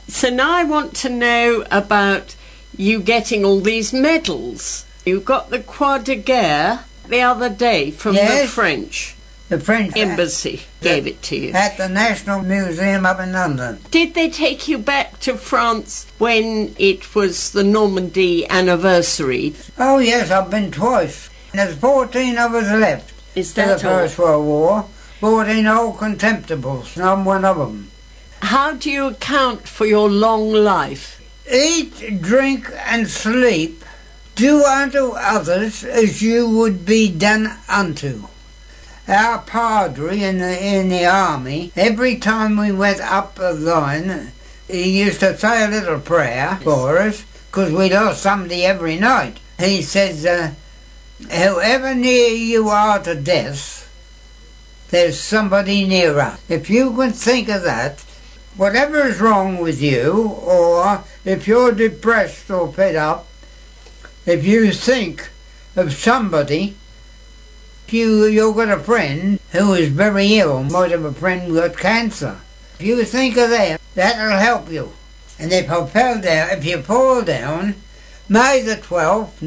So now I want to know about you getting all these medals. You got the Croix de Guerre the other day from the French. The French embassy gave it to you. At the National Museum up in London. Did they take you back to France when it was the Normandy anniversary? Oh yes, I've been twice. There's 14 of us left. Is that the First World War. 14 old contemptibles, and I'm one of them. How do you account for your long life? Eat, drink and sleep. Do unto others as you would be done unto. Our padre in the army, every time we went up the line, he used to say a little prayer for us, because we lost somebody every night. He says, whoever near you are to death, there's somebody near us. If you can think of that, whatever is wrong with you, or if you're depressed or fed up, if you think of somebody, you've got a friend who is very ill, might have a friend who got cancer. If you think of them, that'll help you. And if you fall down, May the 12th,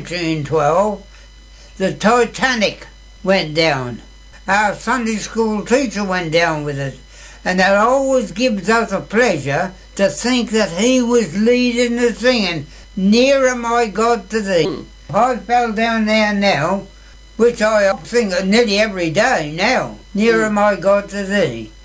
1912, the Titanic went down. Our Sunday school teacher went down with it. And that always gives us a pleasure to think that he was leading the singing, Nearer My God to Thee. If I fell down there now, which I sing nearly every day now, Nearer My God to Thee.